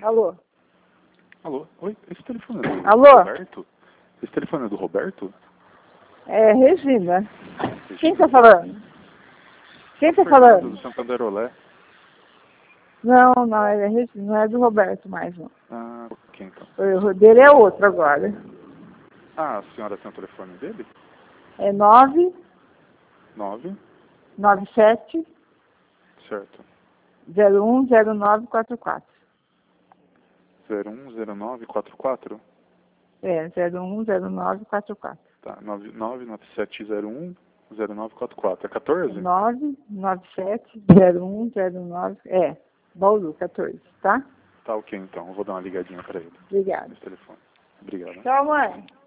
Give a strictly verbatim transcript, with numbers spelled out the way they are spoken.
Alô? Alô? Oi, esse telefone é do Alô? Roberto? Esse telefone é do Roberto? É, Regina. Regina. Quem tá falando? Quem tá Fernando falando? do Santander Olé. Não, não, é Regina, não é do Roberto mais, não. Ah, ok, então. O erro dele é outro agora. Ah, a senhora tem o telefone dele? É nove nove, nove sete certo. zero um zero nove quatro quatro. zero um zero nove quatro quatro? É, zero um zero nove quatro quatro. Tá, nove nove nove sete zero um zero nove quatro quatro. É quatorze? nove nove sete zero um zero nove, é, Bauru, quatorze, tá? Tá ok, então. Eu vou dar uma ligadinha pra ele. Obrigada. Nesse telefone. Obrigado. Tchau, mãe.